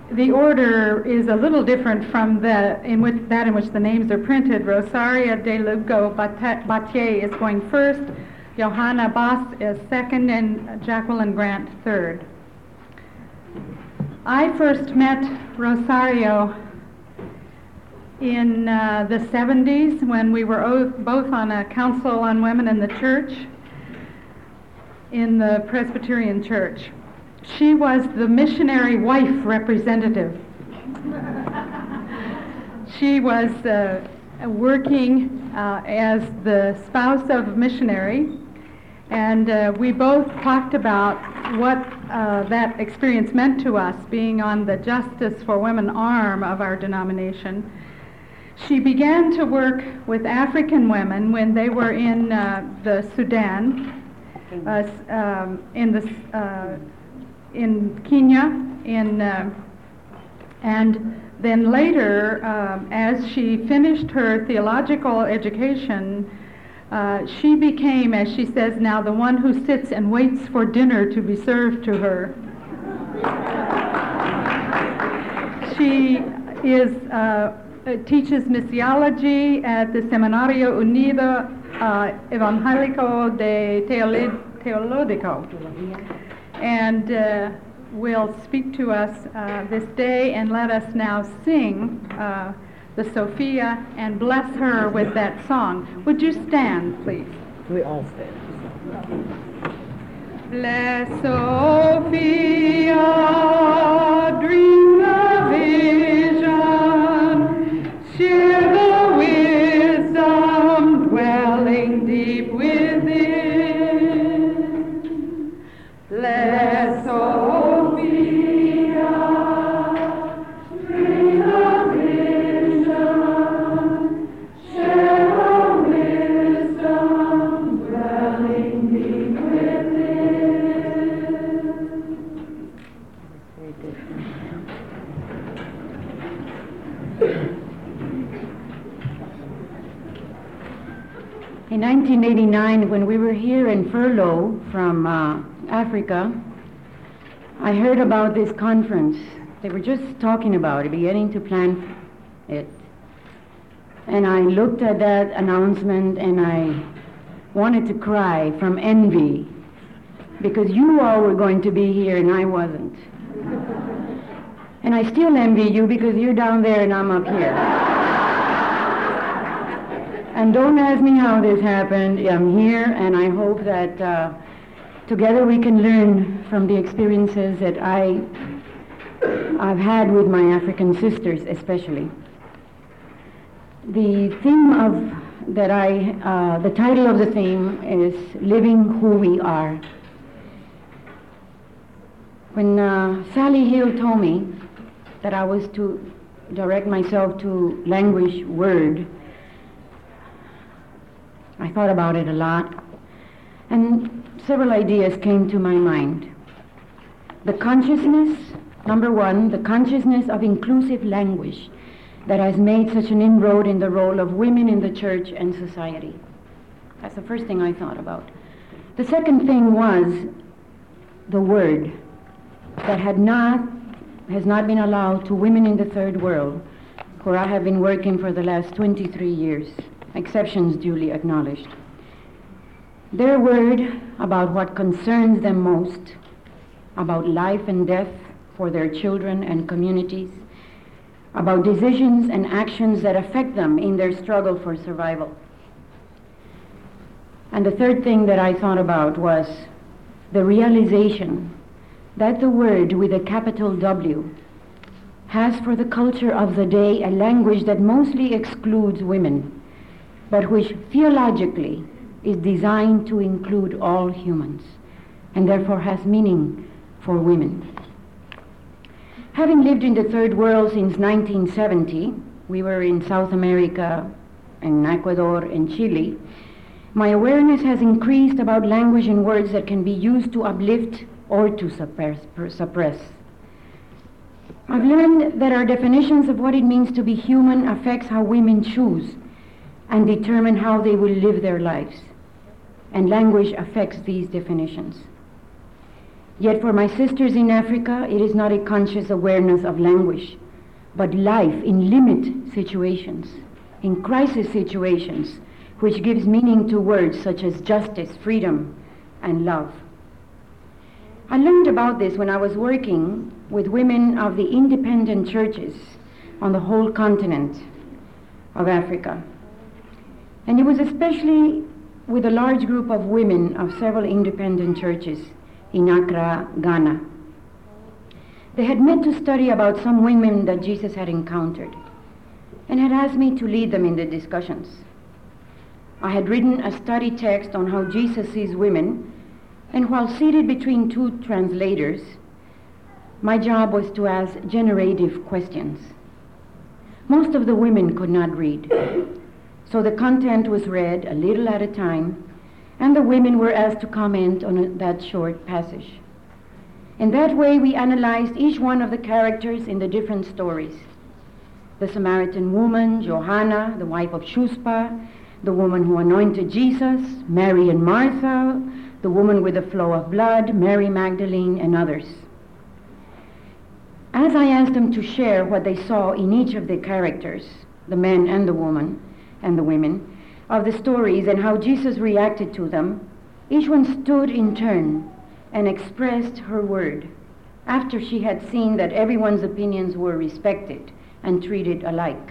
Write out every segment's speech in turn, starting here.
the order is a little different from in which the names are printed. Rosaria de Lugo Batier is going first, Johanna Boss is second, and Jacqueline Grant third. I first met Rosario in the 70s when we were both on a council on women in the church, in the Presbyterian Church. She was the missionary wife representative. She was working as the spouse of a missionary, and we both talked about what that experience meant to us, being on the Justice for Women arm of our denomination. She began to work with African women when they were in the Sudan, in Kenya, and then later, as she finished her theological education, she became, as she says now, the one who sits and waits for dinner to be served to her. She teaches missiology at the Seminario Unido Evangelico de Teológico, and will speak to us this day and let us now sing the Sophia and bless her with that song. Would you stand, please? We all stand. Bless Sophia, dream the vision, share the wisdom dwelling deep within. Bless Sophia, dream the vision, share the wisdom dwelling deep In 1989, when we were here in furlough from Africa, I heard about this conference. They were just talking about it, beginning to plan it. And I looked at that announcement and I wanted to cry from envy, because you all were going to be here and I wasn't. And I still envy you because you're down there and I'm up here. And don't ask me how this happened. I'm here, and I hope that together we can learn from the experiences that I've had with my African sisters, especially. The theme the title of the theme is Living Who We Are. When Sally Hill told me that I was to direct myself to language word, I thought about it a lot, and several ideas came to my mind. The consciousness, number one, the consciousness of inclusive language that has made such an inroad in the role of women in the church and society. That's the first thing I thought about. The second thing was the word that has not been allowed to women in the third world, where I have been working for the last 23 years. Exceptions duly acknowledged. Their word about what concerns them most, about life and death for their children and communities, about decisions and actions that affect them in their struggle for survival. And the third thing that I thought about was the realization that the word with a capital W has for the culture of the day a language that mostly excludes women, but which theologically is designed to include all humans, and therefore has meaning for women. Having lived in the third world since 1970, we were in South America, in Ecuador, and Chile, my awareness has increased about language and words that can be used to uplift or to suppress. I've learned that our definitions of what it means to be human affects how women choose and determine how they will live their lives. And language affects these definitions. Yet for my sisters in Africa, it is not a conscious awareness of language, but life in limit situations, in crisis situations, which gives meaning to words such as justice, freedom, and love. I learned about this when I was working with women of the independent churches on the whole continent of Africa. And it was especially with a large group of women of several independent churches in Accra, Ghana. They had met to study about some women that Jesus had encountered and had asked me to lead them in the discussions. I had written a study text on how Jesus sees women, and while seated between two translators, my job was to ask generative questions. Most of the women could not read, so the content was read a little at a time, and the women were asked to comment on that short passage. In that way, we analyzed each one of the characters in the different stories. The Samaritan woman, Johanna, the wife of Shuspa, the woman who anointed Jesus, Mary and Martha, the woman with the flow of blood, Mary Magdalene, and others. As I asked them to share what they saw in each of the characters, the men and the woman and the women, of the stories and how Jesus reacted to them, each one stood in turn and expressed her word after she had seen that everyone's opinions were respected and treated alike.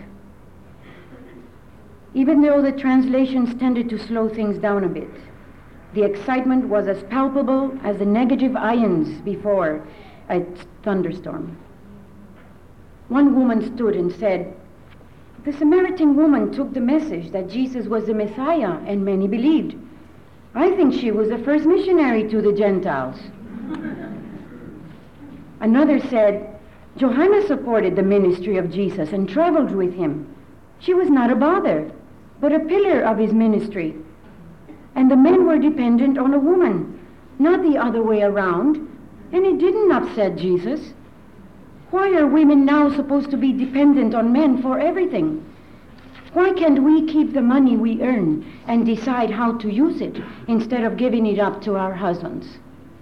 Even though the translations tended to slow things down a bit, the excitement was as palpable as the negative ions before a thunderstorm. One woman stood and said, "The Samaritan woman took the message that Jesus was the Messiah, and many believed. I think she was the first missionary to the Gentiles." Another said, "Johanna supported the ministry of Jesus and traveled with him. She was not a bother, but a pillar of his ministry. And the men were dependent on a woman, not the other way around, and it didn't upset Jesus. Why are women now supposed to be dependent on men for everything? Why can't we keep the money we earn and decide how to use it instead of giving it up to our husbands?"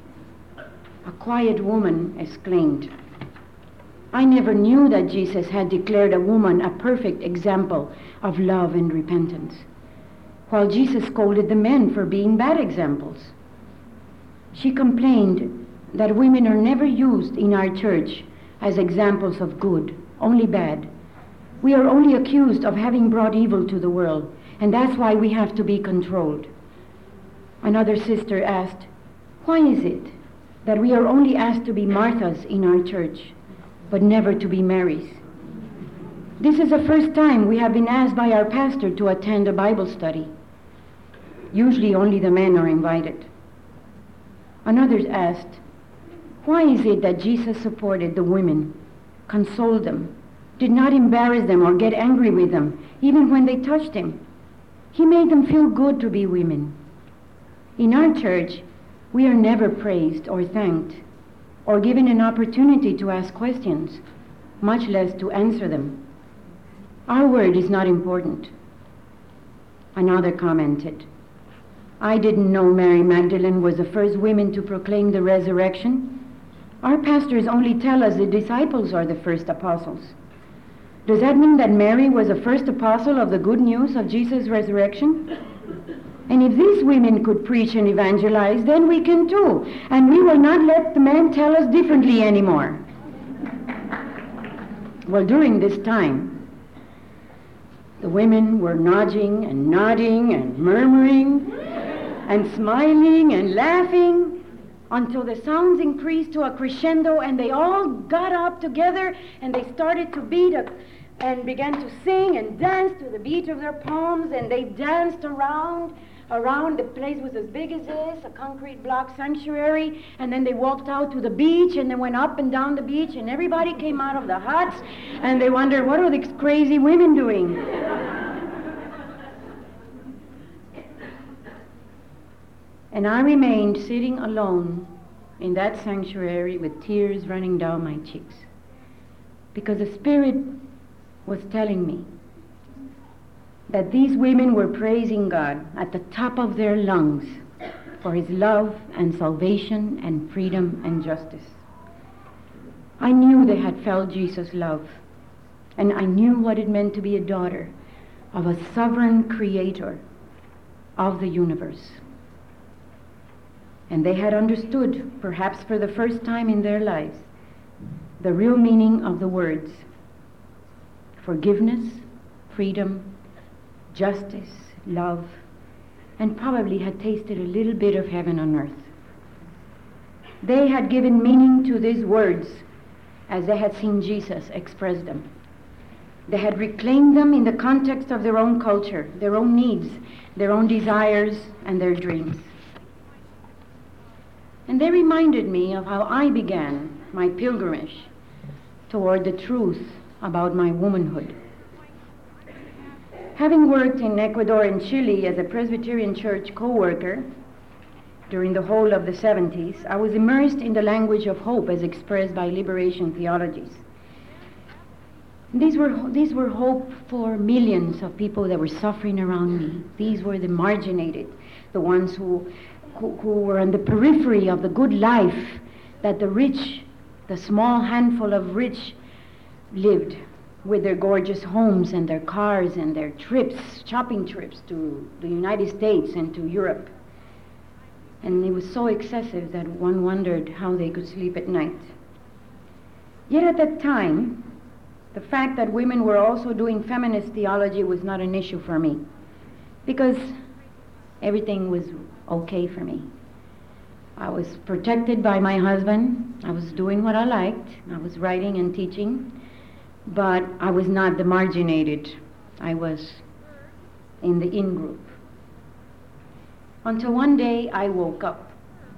A quiet woman exclaimed, "I never knew that Jesus had declared a woman a perfect example of love and repentance, while Jesus scolded the men for being bad examples." She complained that women are never used in our church as examples of good, only bad. We are only accused of having brought evil to the world, and that's why we have to be controlled. Another sister asked, "Why is it that we are only asked to be Marthas in our church, but never to be Marys? This is the first time we have been asked by our pastor to attend a Bible study. Usually only the men are invited." Another asked, "Why is it that Jesus supported the women, consoled them, did not embarrass them or get angry with them, even when they touched him? He made them feel good to be women. In our church, we are never praised or thanked or given an opportunity to ask questions, much less to answer them. Our word is not important." Another commented, "I didn't know Mary Magdalene was the first woman to proclaim the resurrection. Our pastors only tell us the disciples are the first apostles. Does that mean that Mary was the first apostle of the good news of Jesus' resurrection? And if these women could preach and evangelize, then we can too, and we will not let the men tell us differently anymore." Well, during this time, the women were nodding and murmuring and smiling and laughing until the sounds increased to a crescendo, and they all got up together and they started to beat and began to sing and dance to the beat of their palms, and they danced around. The place was as big as this, a concrete block sanctuary, and then they walked out to the beach and they went up and down the beach, and everybody came out of the huts and they wondered, what are these crazy women doing? And I remained sitting alone in that sanctuary with tears running down my cheeks, because the Spirit was telling me that these women were praising God at the top of their lungs for his love and salvation and freedom and justice. I knew they had felt Jesus' love, and I knew what it meant to be a daughter of a sovereign creator of the universe. And they had understood, perhaps for the first time in their lives, the real meaning of the words forgiveness, freedom, justice, love, and probably had tasted a little bit of heaven on earth. They had given meaning to these words as they had seen Jesus express them. They had reclaimed them in the context of their own culture, their own needs, their own desires, and their dreams. And they reminded me of how I began my pilgrimage toward the truth about my womanhood. Having worked in Ecuador and Chile as a Presbyterian Church co-worker during the whole of the 70s, I was immersed in the language of hope as expressed by liberation theologies. These were hope for millions of people that were suffering around me. These were the marginated, the ones who were on the periphery of the good life that the rich, the small handful of rich, lived with their gorgeous homes and their cars and their trips, shopping trips to the United States and to Europe. And it was so excessive that one wondered how they could sleep at night. Yet at that time, the fact that women were also doing feminist theology was not an issue for me, because everything was okay for me. I was protected by my husband. I was doing what I liked. I was writing and teaching, but I was not the marginated. I was in the in-group. Until one day I woke up.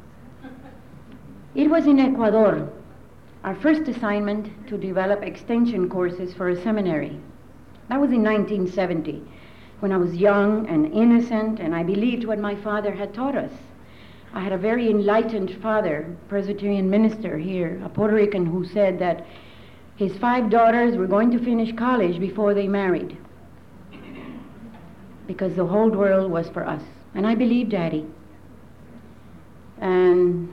It was in Ecuador, our first assignment to develop extension courses for a seminary. That was in 1970, when I was young and innocent, and I believed what my father had taught us. I had a very enlightened father, Presbyterian minister here, a Puerto Rican, who said that his 5 daughters were going to finish college before they married, because the whole world was for us. And I believed Daddy. And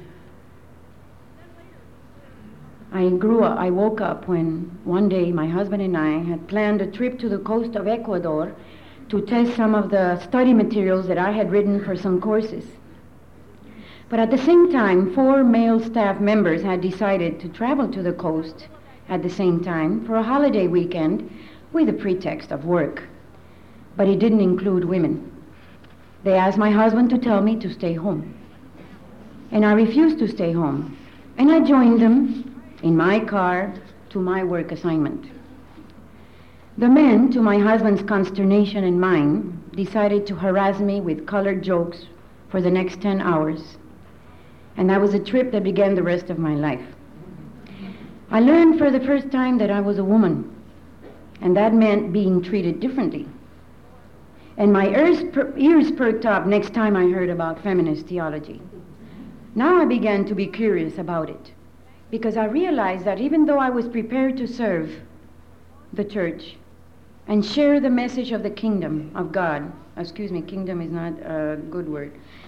I woke up when one day my husband and I had planned a trip to the coast of Ecuador to test some of the study materials that I had written for some courses. But at the same time, 4 male staff members had decided to travel to the coast at the same time for a holiday weekend with a pretext of work. But it didn't include women. They asked my husband to tell me to stay home. And I refused to stay home. And I joined them in my car to my work assignment. The men, to my husband's consternation and mine, decided to harass me with colored jokes for the next 10 hours. And that was a trip that began the rest of my life. I learned for the first time that I was a woman, and that meant being treated differently. And my ears perked up next time I heard about feminist theology. Now I began to be curious about it, because I realized that even though I was prepared to serve the church and share the message of the kingdom of God, kingdom is not a good word.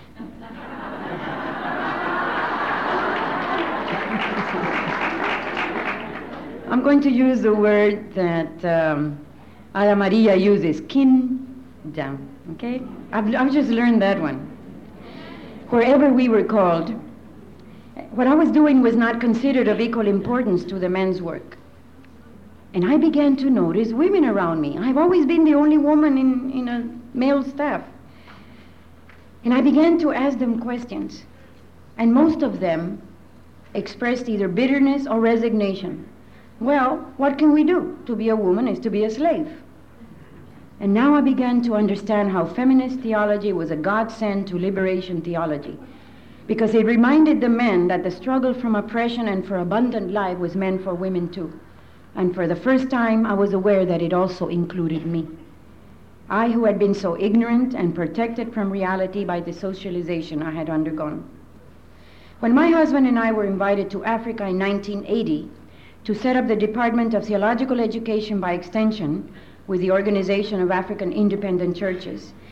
I'm going to use the word that Ada Maria uses, kingdom, okay? I've just learned that one. Wherever we were called, what I was doing was not considered of equal importance to the men's work. And I began to notice women around me. I've always been the only woman in a male staff. And I began to ask them questions. And most of them expressed either bitterness or resignation. Well, what can we do? To be a woman is to be a slave. And now I began to understand how feminist theology was a godsend to liberation theology, because it reminded the men that the struggle from oppression and for abundant life was meant for women too. And for the first time, I was aware that it also included me. I, who had been so ignorant and protected from reality by the socialization I had undergone. When my husband and I were invited to Africa in 1980 to set up the Department of Theological Education by Extension with the Organization of African Independent Churches,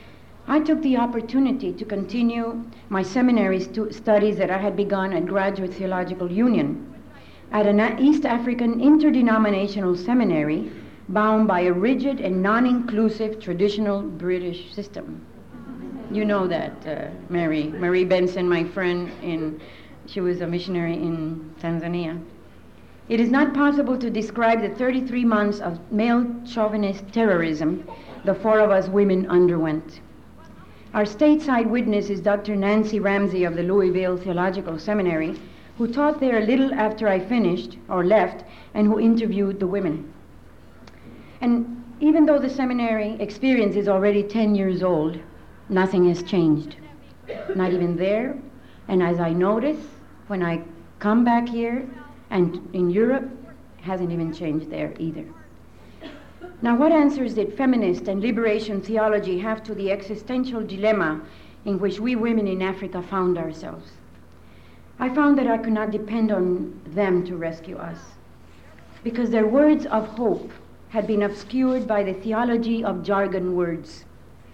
I took the opportunity to continue my seminary studies that I had begun at Graduate Theological Union at an East African interdenominational seminary bound by a rigid and non-inclusive traditional British system. You know that, Mary Benson, my friend, she was a missionary in Tanzania. It is not possible to describe the 33 months of male chauvinist terrorism the four of us women underwent. Our stateside witness is Dr. Nancy Ramsey of the Louisville Theological Seminary, who taught there a little after I finished or left and who interviewed the women. And even though the seminary experience is already 10 years old, nothing has changed. Not even there. And as I notice, when I come back here and in Europe, hasn't even changed there either. Now, what answers did feminist and liberation theology have to the existential dilemma in which we women in Africa found ourselves? I found that I could not depend on them to rescue us, because their words of hope had been obscured by the theology of jargon words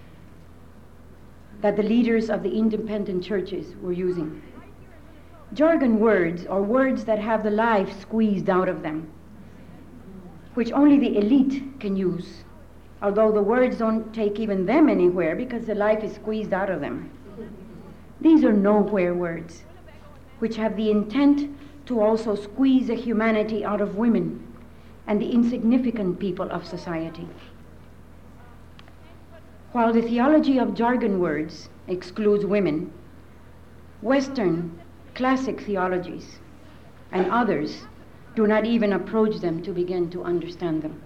that the leaders of the independent churches were using. Jargon words, or words that have the life squeezed out of them, which only the elite can use, although the words don't take even them anywhere because the life is squeezed out of them. These are nowhere words, which have the intent to also squeeze the humanity out of women and the insignificant people of society. While the theology of jargon words excludes women, Western classic theologies and others do not even approach them to begin to understand them.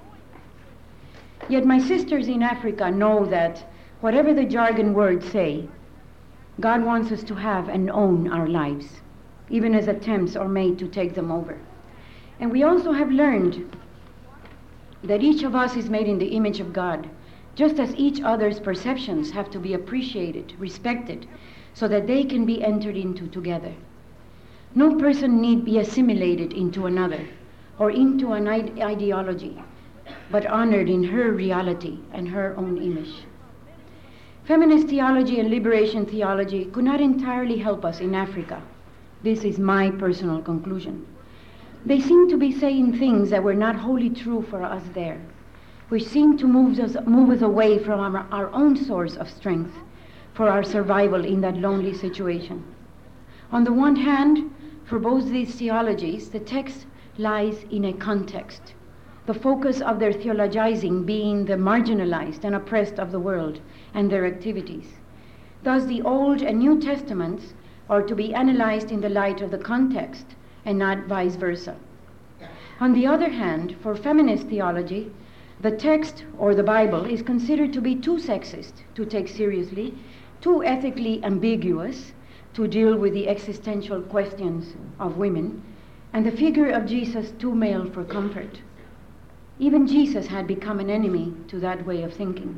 Yet my sisters in Africa know that whatever the jargon words say, God wants us to have and own our lives, even as attempts are made to take them over. And we also have learned that each of us is made in the image of God, just as each other's perceptions have to be appreciated, respected, so that they can be entered into together. No person need be assimilated into another or into an ideology, but honored in her reality and her own image. Feminist theology and liberation theology could not entirely help us in Africa. This is my personal conclusion. They seem to be saying things that were not wholly true for us there, which seem to move us away from our own source of strength for our survival in that lonely situation. On the one hand, for both these theologies, the text lies in a context, the focus of their theologizing being the marginalized and oppressed of the world and their activities. Thus, the Old and New Testaments are to be analyzed in the light of the context and not vice versa. On the other hand, for feminist theology, the text or the Bible is considered to be too sexist to take seriously, too ethically ambiguous to deal with the existential questions of women, and the figure of Jesus too male for comfort. Even Jesus had become an enemy to that way of thinking.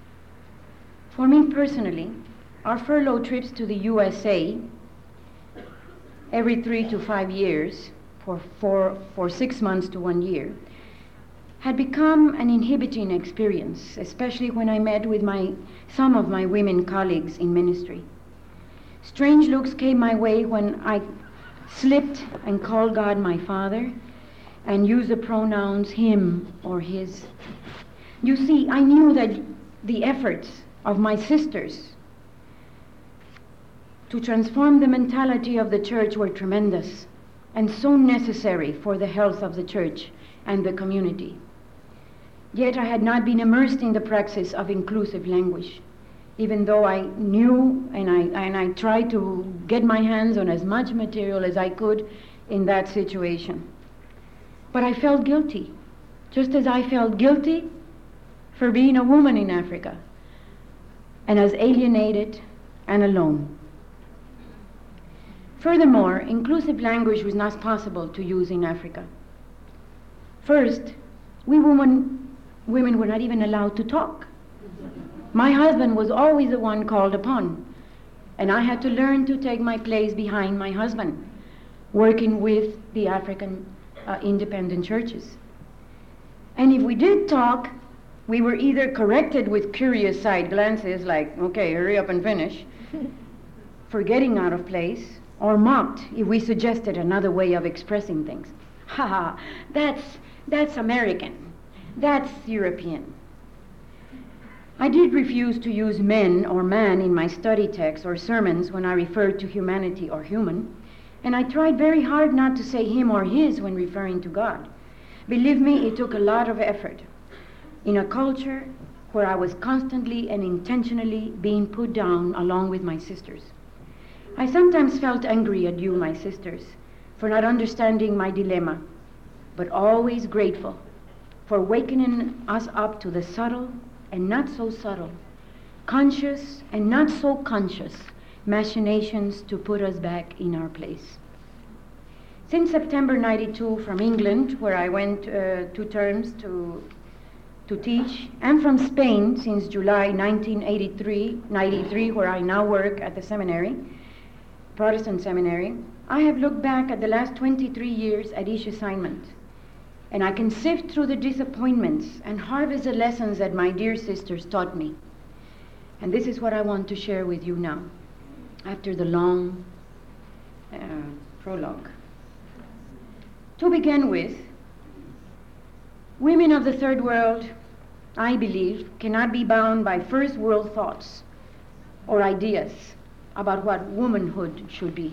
For me personally, our furlough trips to the USA every 3 to 5 years for 6 months to 1 year had become an inhibiting experience, especially when I met with some of my women colleagues in ministry. Strange looks came my way when I slipped and called God my Father and used the pronouns him or his. You see, I knew that the efforts of my sisters to transform the mentality of the church were tremendous and so necessary for the health of the church and the community. Yet I had not been immersed in the praxis of inclusive language, even though I knew and I tried to get my hands on as much material as I could in that situation. But I felt guilty, just as I felt guilty for being a woman in Africa, and as alienated and alone. Furthermore, inclusive language was not possible to use in Africa. First, we women were not even allowed to talk. My husband was always the one called upon, and I had to learn to take my place behind my husband, working with the African independent churches. And if we did talk, We were either corrected with curious side glances like, okay, hurry up and finish, for getting out of place, or mocked if we suggested another way of expressing things. Ha ha, that's American, that's European. I did refuse to use men or man in my study texts or sermons when I referred to humanity or human, and I tried very hard not to say him or his when referring to God. Believe me, it took a lot of effort. In a culture where I was constantly and intentionally being put down along with my sisters. I sometimes felt angry at you, my sisters, for not understanding my dilemma, but always grateful for wakening us up to the subtle and not so subtle, conscious and not so conscious machinations to put us back in our place. Since September 92 from England, where I went 2 terms to teach, and from Spain since July 1993, where I now work at the seminary, Protestant seminary, I have looked back at the last 23 years at each assignment, and I can sift through the disappointments and harvest the lessons that my dear sisters taught me. And this is what I want to share with you now, after the long prologue. To begin with, women of the third world, I believe, cannot be bound by first world thoughts or ideas about what womanhood should be.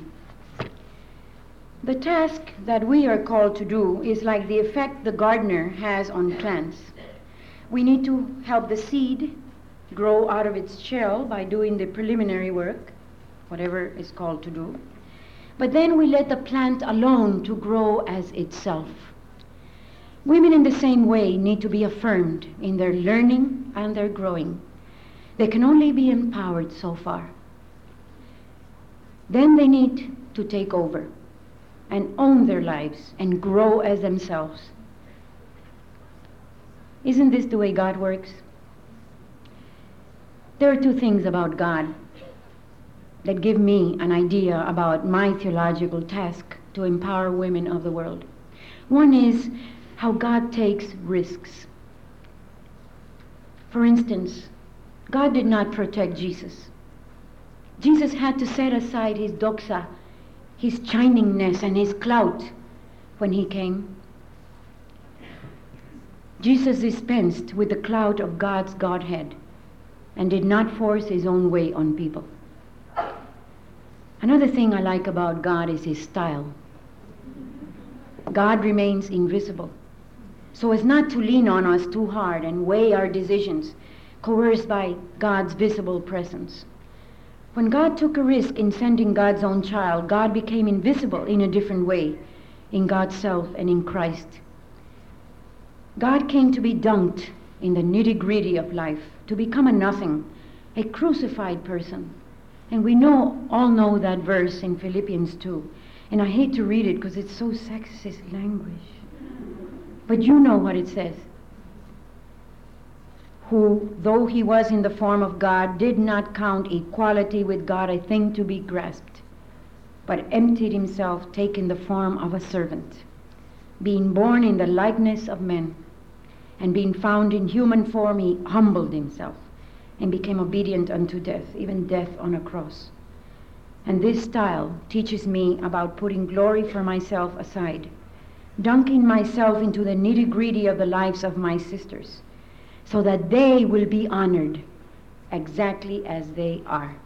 The task that we are called to do is like the effect the gardener has on plants. We need to help the seed grow out of its shell by doing the preliminary work, whatever is called to do. But then we let the plant alone to grow as itself. Women in the same way need to be affirmed in their learning and their growing. They can only be empowered so far. Then they need to take over and own their lives and grow as themselves. Isn't this the way God works? There are 2 things about God that give me an idea about my theological task to empower women of the world. One is how God takes risks. For instance, God did not protect Jesus. Jesus had to set aside his doxa, his shiningness and his clout when he came. Jesus dispensed with the clout of God's Godhead and did not force his own way on people. Another thing I like about God is his style. God remains invisible, so as not to lean on us too hard and weigh our decisions, coerced by God's visible presence. When God took a risk in sending God's own child, God became invisible in a different way, in God's self and in Christ. God came to be dunked in the nitty-gritty of life, to become a nothing, a crucified person. And we all know that verse in Philippians 2. And I hate to read it because it's so sexist language. But you know what it says. Who, though he was in the form of God, did not count equality with God a thing to be grasped, but emptied himself, taking the form of a servant, being born in the likeness of men, and being found in human form, he humbled himself, and became obedient unto death, even death on a cross. And this style teaches me about putting glory for myself aside, dunking myself into the nitty-gritty of the lives of my sisters, so that they will be honored exactly as they are.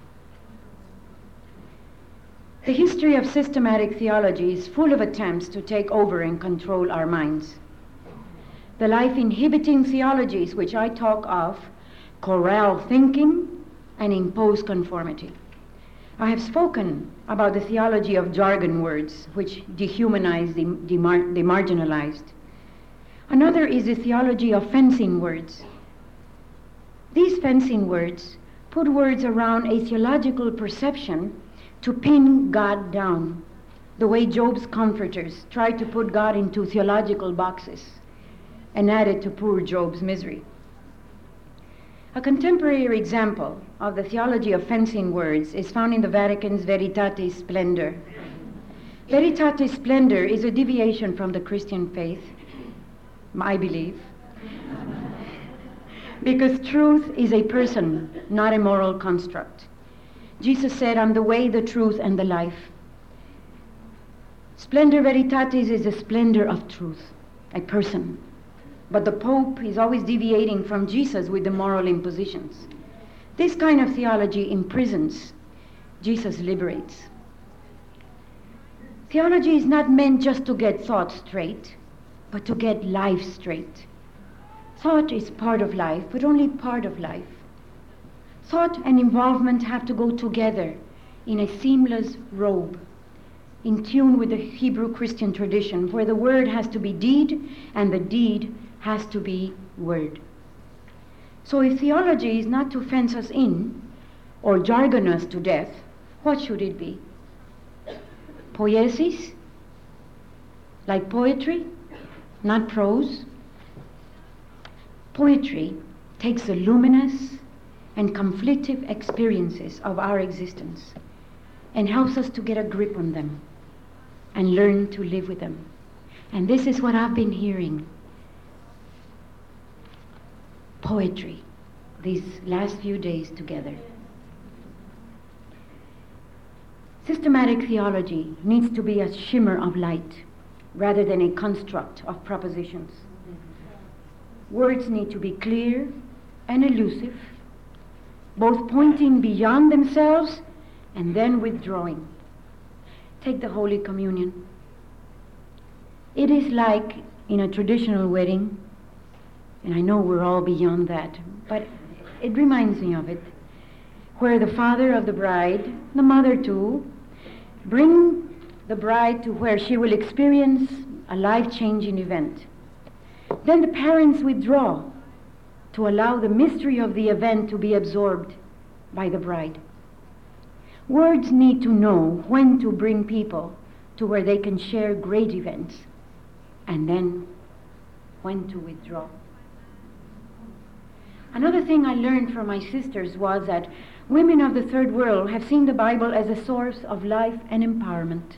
The history of systematic theology is full of attempts to take over and control our minds. The life-inhibiting theologies which I talk of corral thinking and impose conformity. I have spoken about the theology of jargon words which dehumanize the marginalized. Another is the theology of fencing words. These fencing words put words around a theological perception to pin God down, the way Job's comforters tried to put God into theological boxes and added to poor Job's misery. A contemporary example of the theology of fencing words is found in the Vatican's Veritatis Splendor. Veritatis Splendor is a deviation from the Christian faith, I believe. because truth is a person, not a moral construct. Jesus said, I'm the way, the truth, and the life. Splendor Veritatis is the splendor of truth, a person. But the Pope is always deviating from Jesus with the moral impositions. This kind of theology imprisons. Jesus liberates. Theology is not meant just to get thought straight, but to get life straight. Thought is part of life, but only part of life. Thought and involvement have to go together in a seamless robe, in tune with the Hebrew Christian tradition, where the word has to be deed and the deed has to be word. So if theology is not to fence us in or jargon us to death, what should it be? Poiesis? Like poetry, not prose? Poetry takes the luminous and conflictive experiences of our existence and helps us to get a grip on them and learn to live with them. And this is what I've been hearing. Poetry, these last few days together. Systematic theology needs to be a shimmer of light rather than a construct of propositions. Words need to be clear and elusive, both pointing beyond themselves and then withdrawing. Take the Holy Communion. It is like in a traditional wedding, and I know we're all beyond that, but it reminds me of it, where the father of the bride, the mother too, bring the bride to where she will experience a life-changing event. Then the parents withdraw to allow the mystery of the event to be absorbed by the bride. Words need to know when to bring people to where they can share great events, and then when to withdraw. Another thing I learned from my sisters was that women of the third world have seen the Bible as a source of life and empowerment.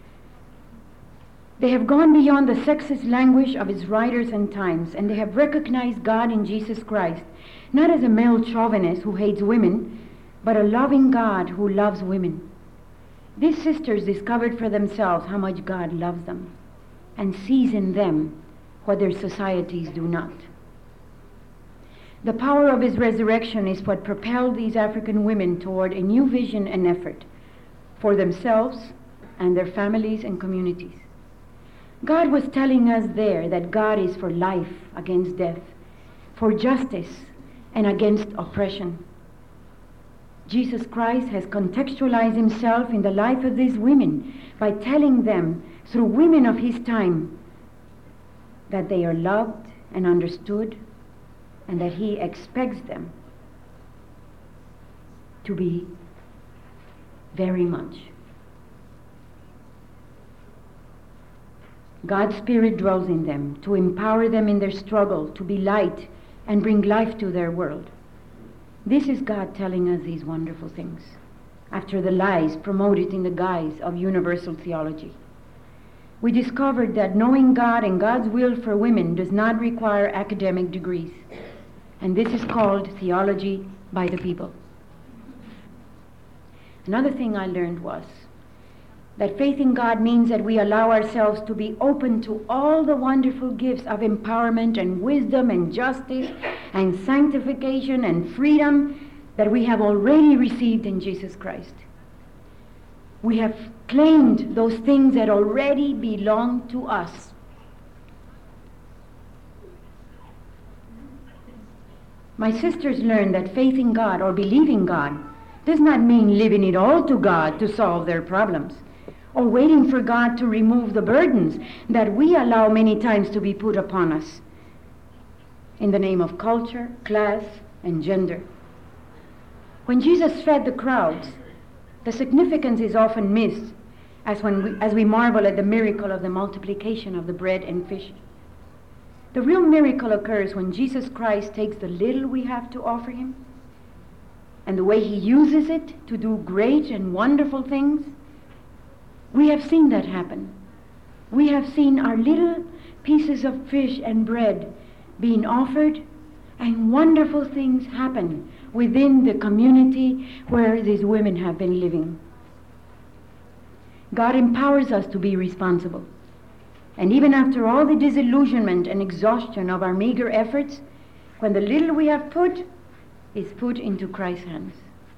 They have gone beyond the sexist language of its writers and times, and they have recognized God in Jesus Christ, not as a male chauvinist who hates women, but a loving God who loves women. These sisters discovered for themselves how much God loves them and sees in them what their societies do not. The power of his resurrection is what propelled these African women toward a new vision and effort for themselves and their families and communities. God was telling us there that God is for life against death, for justice and against oppression. Jesus Christ has contextualized himself in the life of these women by telling them, through women of his time, that they are loved and understood, and that he expects them to be very much. God's Spirit dwells in them to empower them in their struggle to be light and bring life to their world. This is God telling us these wonderful things after the lies promoted in the guise of universal theology. We discovered that knowing God and God's will for women does not require academic degrees, and this is called theology by the people. Another thing I learned was that faith in God means that we allow ourselves to be open to all the wonderful gifts of empowerment and wisdom and justice and sanctification and freedom that we have already received in Jesus Christ. We have claimed those things that already belong to us. My sisters learned that faith in God or believing God does not mean leaving it all to God to solve their problems, or waiting for God to remove the burdens that we allow many times to be put upon us in the name of culture, class, and gender. When Jesus fed the crowds, the significance is often missed as we marvel at the miracle of the multiplication of the bread and fish. The real miracle occurs when Jesus Christ takes the little we have to offer him and the way he uses it to do great and wonderful things. We have seen that happen. We have seen our little pieces of fish and bread being offered And wonderful things happen within the community where these women have been living. God empowers us to be responsible. And even after all the disillusionment and exhaustion of our meager efforts, when the little we have put is put into Christ's hands.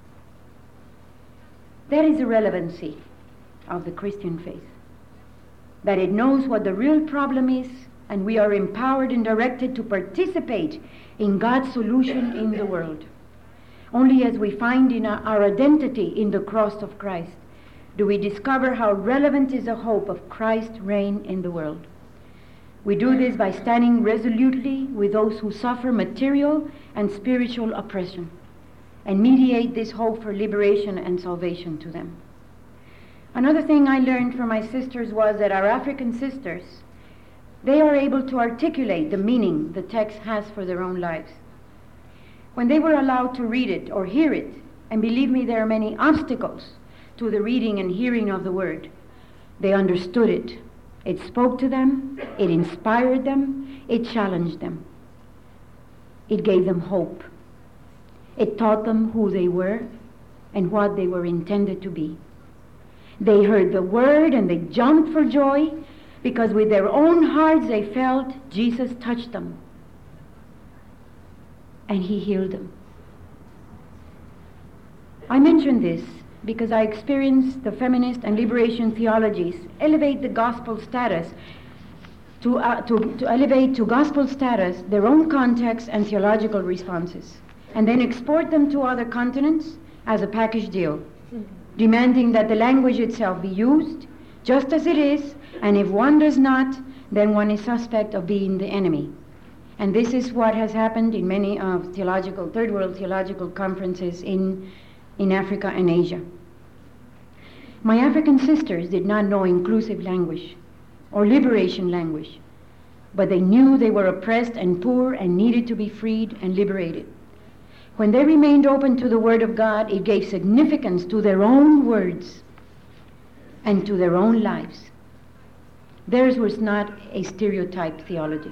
That is the relevancy of the Christian faith. That it knows what the real problem is, and we are empowered and directed to participate in God's solution in the world. Only as we find in our identity in the cross of Christ do we discover how relevant is the hope of Christ's reign in the world. We do this by standing resolutely with those who suffer material and spiritual oppression and mediate this hope for liberation and salvation to them. Another thing I learned from my sisters was that our African sisters, they are able to articulate the meaning the text has for their own lives. When they were allowed to read it or hear it, and believe me, there are many obstacles to the reading and hearing of the word, they understood it. It spoke to them, it inspired them, it challenged them. It gave them hope. It taught them who they were and what they were intended to be. They heard the word and they jumped for joy because with their own hearts they felt Jesus touched them and he healed them. I mention this because I experienced the feminist and liberation theologies elevate the gospel status to elevate to gospel status their own context and theological responses, and then export them to other continents as a package deal, demanding that the language itself be used just as it is, and if one does not, then one is suspect of being the enemy. And this is what has happened in many of third world theological conferences in Africa and Asia. My African sisters did not know inclusive language or liberation language, but they knew they were oppressed and poor and needed to be freed and liberated. When they remained open to the Word of God, it gave significance to their own words and to their own lives. Theirs was not a stereotyped theology.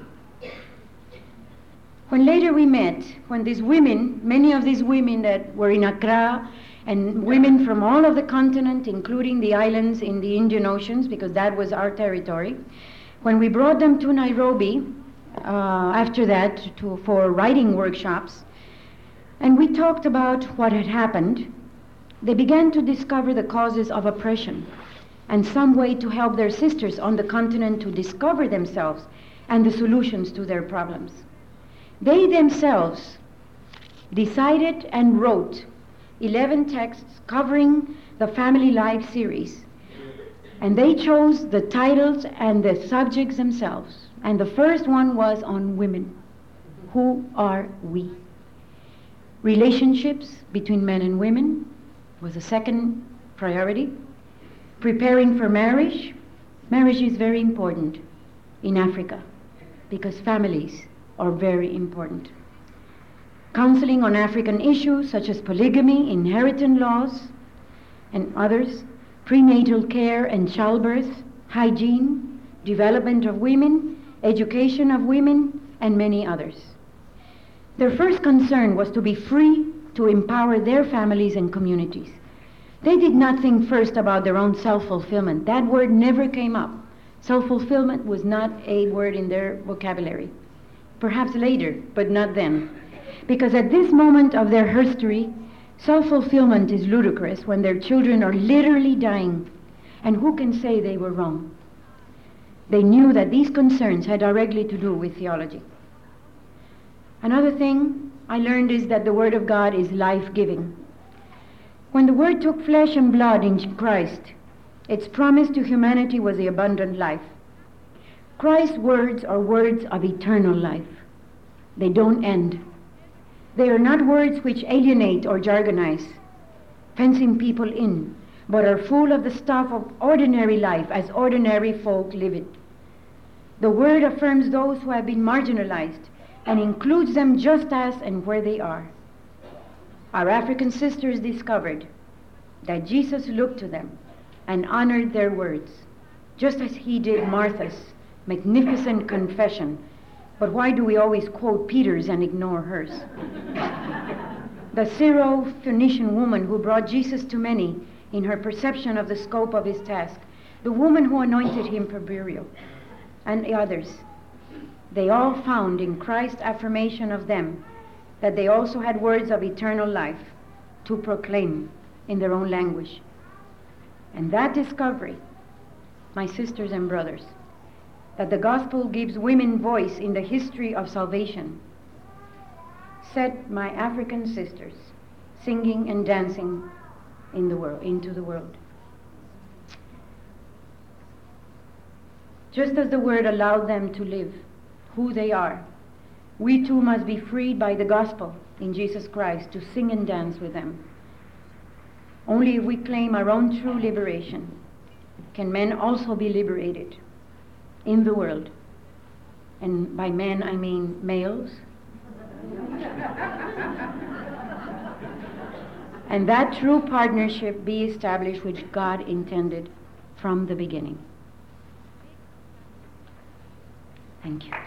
When later we met, when these women, many of these women that were in Accra, and women from all of the continent, including the islands in the Indian Oceans, because that was our territory, when we brought them to Nairobi, after that, for writing workshops, and we talked about what had happened, they began to discover the causes of oppression and some way to help their sisters on the continent to discover themselves and the solutions to their problems. They themselves decided and wrote 11 texts covering the Family Life series. And they chose the titles and the subjects themselves. And the first one was on women. Who are we? Relationships between men and women was a second priority. Preparing for marriage. Marriage is very important in Africa because families are very important. Counseling on African issues such as polygamy, inheritance laws, and others, prenatal care and childbirth, hygiene, development of women, education of women, and many others. Their first concern was to be free to empower their families and communities. They did not think first about their own self-fulfillment. That word never came up. Self-fulfillment was not a word in their vocabulary. Perhaps later, but not then. Because at this moment of their history, self-fulfillment is ludicrous when their children are literally dying. And who can say they were wrong? They knew that these concerns had directly to do with theology. Another thing I learned is that the Word of God is life-giving. When the Word took flesh and blood in Christ, its promise to humanity was the abundant life. Christ's words are words of eternal life. They don't end. They are not words which alienate or jargonize, fencing people in, but are full of the stuff of ordinary life as ordinary folk live it. The Word affirms those who have been marginalized and includes them just as and where they are. Our African sisters discovered that Jesus looked to them and honored their words, just as he did Martha's magnificent confession But why do we always quote Peter's and ignore hers? The Syro-Phoenician woman who brought Jesus to many in her perception of the scope of his task, the woman who anointed him for burial, and the others, they all found in Christ's affirmation of them that they also had words of eternal life to proclaim in their own language. And that discovery, my sisters and brothers, that the gospel gives women voice in the history of salvation, set my African sisters singing and dancing in the world, into the world. Just as the word allowed them to live who they are, we too must be freed by the gospel in Jesus Christ to sing and dance with them. Only if we claim our own true liberation can men also be liberated in the world. And by men I mean males. And that true partnership be established which God intended from the beginning. Thank you.